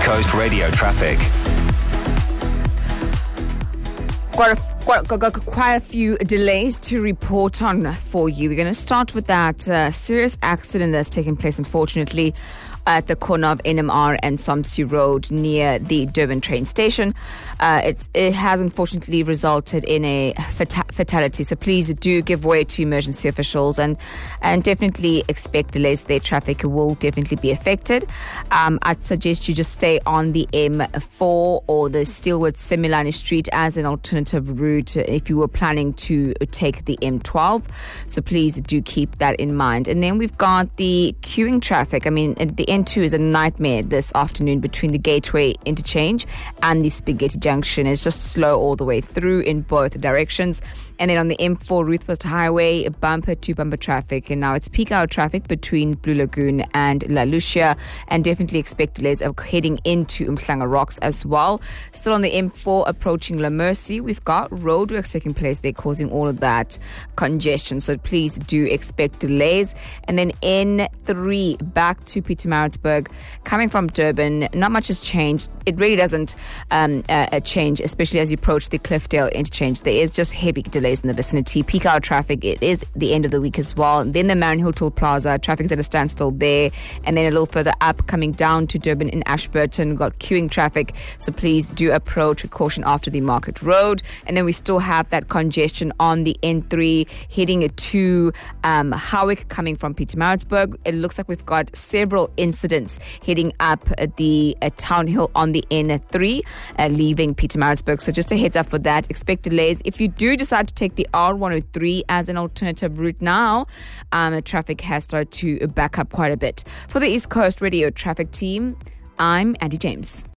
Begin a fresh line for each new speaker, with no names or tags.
Coast Radio traffic.
Quite a few delays to report on for you. We're going to start with that serious accident that's taken place, unfortunately, at the corner of NMR and Somsi Road near the Durban train station. It has unfortunately resulted in a fatality. So please do give way to emergency officials and definitely expect delays there. Traffic will definitely be affected. I'd suggest you just stay on the M4 or the Steelwood Semilani Street as an alternative route if you were planning to take the M12. So please do keep that in mind. And then we've got the queuing traffic. I mean, the N2 is a nightmare this afternoon between the Gateway interchange and the Spaghetti Junction. It's just slow all the way through in both directions. And then on the M4 Ruthfest Highway, bumper to bumper traffic. And now it's peak hour traffic between Blue Lagoon and La Lucia. And definitely expect delays of heading into Umhlanga Rocks as well. Still on the M4 approaching La Mercy, we've got roadworks taking place there, causing all of that congestion. So please do expect delays. And then N3 back to Pietermaritzburg, coming from Durban, not much has changed. It really doesn't change, especially as you approach the Cliffdale interchange. There is just heavy delays in the vicinity. Peak hour traffic, it is the end of the week as well. Then the Marion Toll Plaza, traffic's at a standstill there. And then a little further up, coming down to Durban in Ashburton, we've got queuing traffic. So please do approach with caution after the Market Road. And then we still have that congestion on the N3 heading to Howick coming from Pietermaritzburg. It looks like we've got several incidents heading up the Town Hill on the N3 leaving Pietermaritzburg. So just a heads up for that. Expect delays. If you do decide to take the R103 as an alternative route now, traffic has started to back up quite a bit. For the East Coast Radio traffic team, I'm Andy James.